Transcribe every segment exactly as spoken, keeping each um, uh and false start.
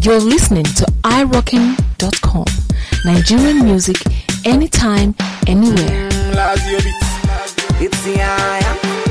You're listening to i rockin dot com. Nigerian music anytime, anywhere. It's the eye.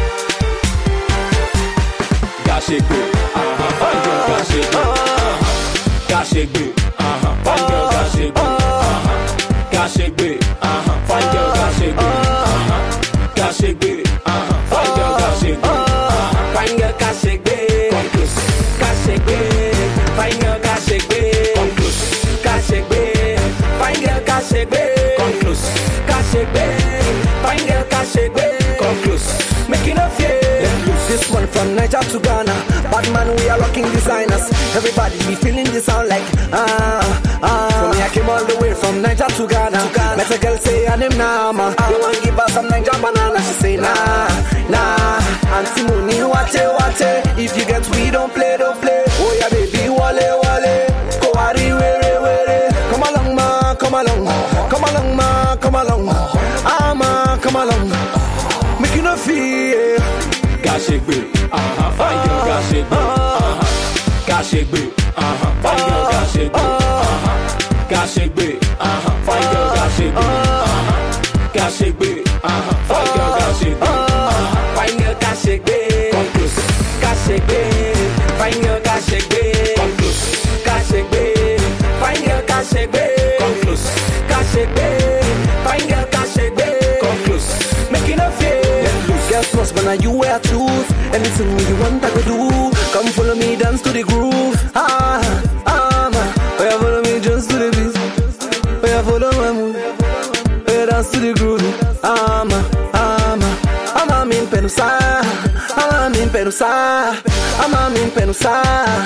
Gashigbe, uh-huh, fine girl, Gashigbe, uh-huh, Gashigbe, uh-huh, fine girl, Gashigbe, uh-huh, Gashigbe, uh-huh, fine girl, Gashigbe, uh-huh, Gashigbe, uh-huh, fine girl, Gashigbe, uh-huh, fine girl, Gashigbe, come close, Gashigbe, fine girl, Gashigbe, come close, Gashigbe, fine girl, Gashigbe, come close, Gashigbe, fine girl, Gashigbe, come close, making a fear. This one from Niger to Ghana. Bad man, we are rocking designers. Everybody be feeling this sound like ah ah. For me, I came all the way from Niger to Ghana. To Ghana. Met a girl say her name Nama. Uh. You want give her some Niger banana? She say nah nah. Auntie Mooney, wate wate. If you get we don't play, don't play. Oh yeah, baby, wale wale. Go ari were were. Come along ma, come along, come along ma, come along. Ah ma, come along. Make you no fear. Gashigbe, uh-huh, fine girl, Gashigbe, uh-huh, Gashigbe, uh-huh, fine girl, Gashigbe, uh-huh, Gashigbe, uh-huh, fine girl, Gashigbe, uh-huh, Gashigbe, uh-huh, fine girl, Gashigbe, uh-huh, fine girl, Gashigbe, come close, Gashigbe, fine girl, Gashigbe, come close, Gashigbe, fine girl, Gashigbe, come close, Gashigbe, fine girl, Gashigbe, come close, making a fear. Girls must but now you wear truth. Anything you want I go do. Come follow me, dance to the groove. Ah, ah, man. Oh yeah, follow me, just to the beat. Oh yeah, follow my mood. Oh yeah, dance to the groove. Ah, man, ah, man. I'm in Penusa. I'm in Penusa. I'm in Penusa.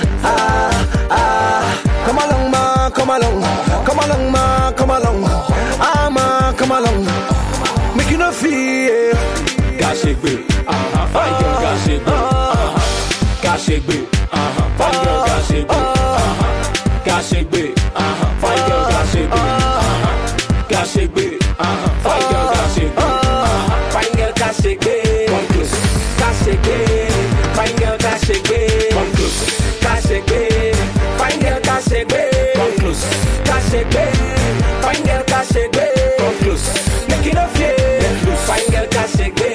Ah, ah. Come along, ma, come along. Come along, ma, come along. Ah, ma, come along. Make you no fear. Gashigbe, uh-huh, fine girl, Gashigbe, uh-huh, Gashigbe, uh-huh, fine girl, Gashigbe, uh-huh, Gashigbe, uh-huh, fine girl, Gashigbe, uh-huh, Gashigbe, uh-huh, fine girl, Gashigbe, uh-huh, fine girl, Gashigbe, come close, Gashigbe, fine girl, Gashigbe, come close, Gashigbe, fine girl, Gashigbe, come close, Gashigbe, fine girl, Gashigbe, come close, making a fear, fine girl, Gashigbe.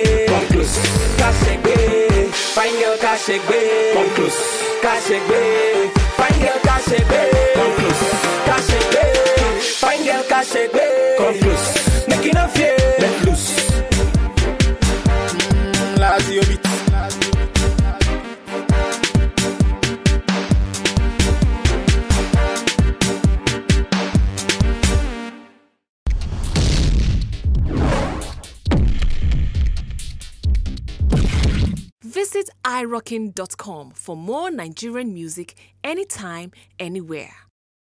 Gashigbe, fine girl, Gashigbe, come close. Gashigbe, fine girl, Gashigbe, come close. Gashigbe, fine girl, Gashigbe, come close. Making a fear, let loose. Mm, Lazio beat. Visit i rockin dot com for more Nigerian music anytime, anywhere.